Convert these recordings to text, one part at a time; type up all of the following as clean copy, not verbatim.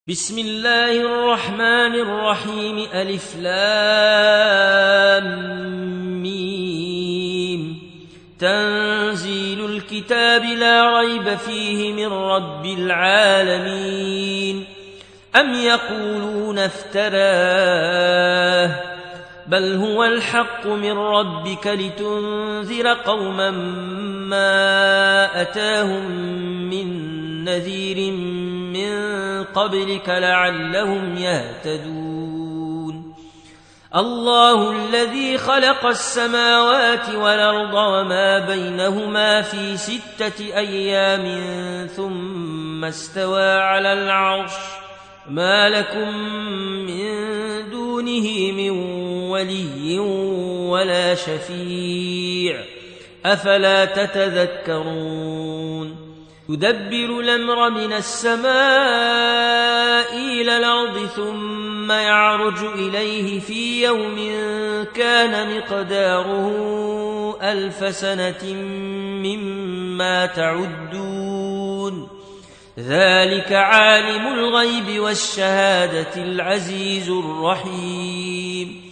بسم الله الرحمن الرحيم ألف لام ميم تنزيل الكتاب لا ريب فيه من رب العالمين أم يقولون افتراه بل هو الحق من ربك لتنذر قوما ما أتاهم من نذير من قبلك لعلهم يهتدون الله الذي خلق السماوات والأرض وما بينهما في 6 أيام ثم استوى على العرش ما لكم من دونه من ولي ولا شفيع أفلا تتذكرون يدبر الأمر من السماء إلى الأرض ثم يعرج إليه في يوم كان مقداره 1000 سنة مما تعدون ذلك عالم الغيب والشهادة العزيز الرحيم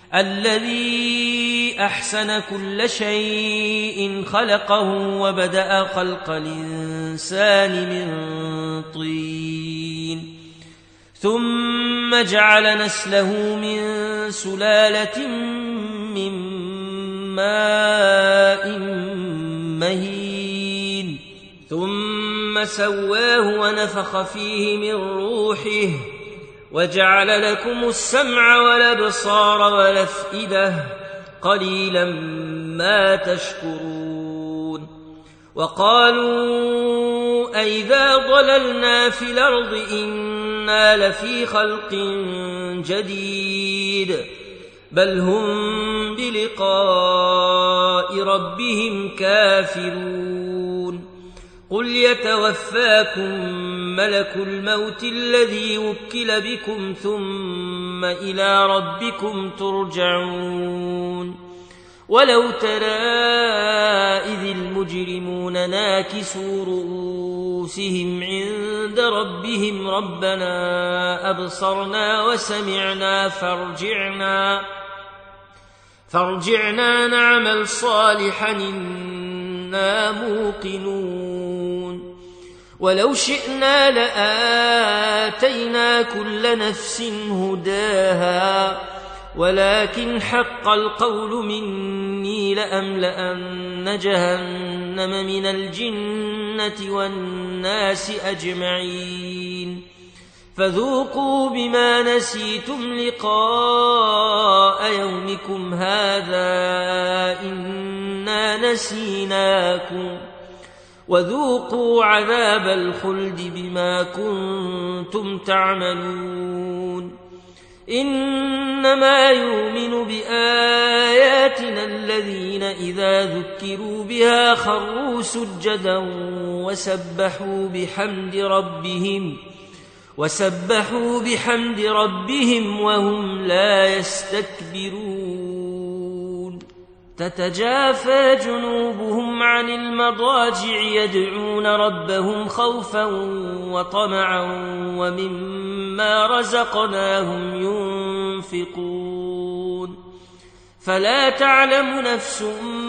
الذي أحسن كل شيء خلقه وبدأ خلق الإنسان من طين ثم جعل نسله من سلالة من ماء مهين ثم سواه ونفخ فيه من روحه وجعل لكم السمع والأبصار والأفئدة قليلا ما تشكرون وقالوا أئذا ضللنا في الأرض إنا لفي خلق جديد بل هم بلقاء ربهم كافرون قل يتوفاكم ملك الموت الذي وكل بكم ثم إلى ربكم ترجعون ولو ترى إذ المجرمون ناكسوا رؤوسهم عند ربهم ربنا أبصرنا وسمعنا فارجعنا نعمل صالحا إنا موقنون ولو شئنا لآتينا كل نفس هداها ولكن حق القول مني لأملأن جهنم من الجنة والناس أجمعين فذوقوا بما نسيتم لقاء يومكم هذا إنا نسيناكم وذوقوا عذاب الخلد بما كنتم تعملون إنما يؤمن بآياتنا الذين إذا ذكروا بها خروا سجدا وسبحوا بحمد ربهم وهم لا يستكبرون تتجافى جنوبهم عن المضاجع يدعون ربهم خوفا وطمعا ومما رزقناهم ينفقون فلا تعلم نفس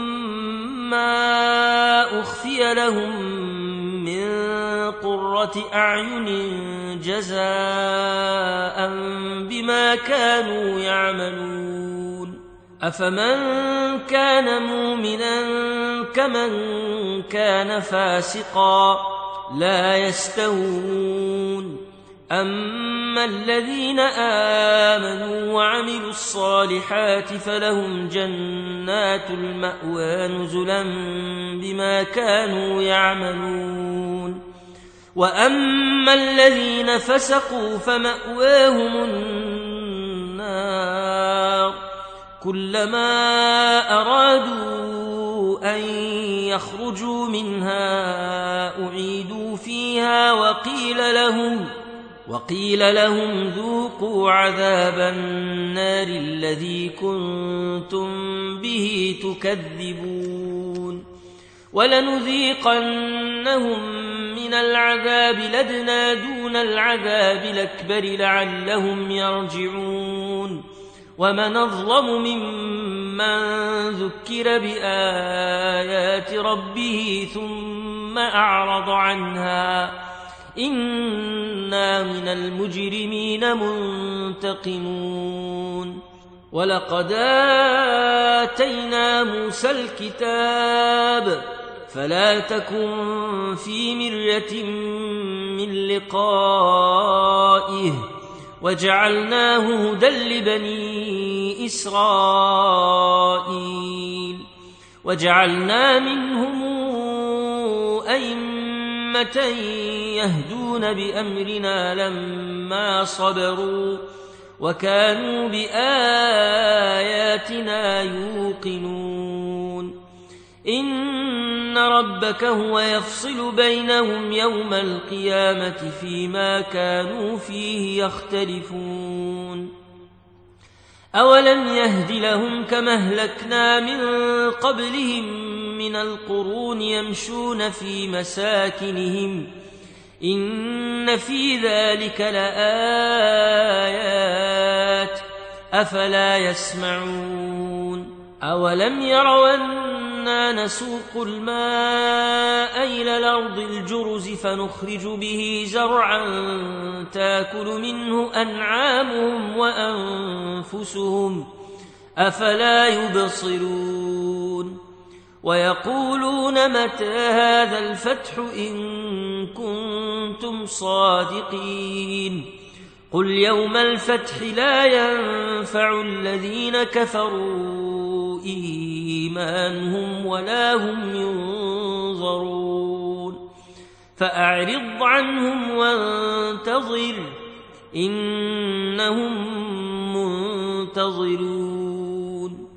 ما أخفي لهم من قرة أعين جزاء بما كانوا يعملون أفمن كان مؤمنا كمن كان فاسقا لا يستوون أما الذين آمنوا وعملوا الصالحات فلهم جنات المأوى نزلا بما كانوا يعملون وأما الذين فسقوا فمأواهم النار كلما أرادوا أن يخرجوا منها أعيدوا فيها وقيل لهم ذوقوا عذاب النار الذي كنتم به تكذبون ولنذيقنهم من العذاب لدنا دون العذاب الأكبر لعلهم يرجعون ومن أظلم ممن ذكر بآيات ربه ثم أعرض عنها إنا من المجرمين منتقمون ولقد آتينا موسى الكتاب فلا تكن في مرية من لقائه وجعلناه هدى لبني إسرائيل وجعلنا منهم أئمة يهدون بأمرنا لما صبروا وكانوا بآياتنا يوقنون إن ربك هو يفصل بينهم يوم القيامة فيما كانوا فيه يختلفون أولم يهد لهم كما أهلكنا من قبلهم من القرون يمشون في مساكنهم إن في ذلك لآيات أفلا يسمعون أولم يروا أنا نسوق الماء إلى الأرض الجرز فنخرج به زرعا تاكل منه أنعامهم وأنفسهم أفلا يبصرون ويقولون متى هذا الفتح إن كنتم صادقين قل يوم الفتح لا ينفع الذين كفروا إيمانهم ولا هم ينظرون فأعرض عنهم وانتظر إنهم منتظرون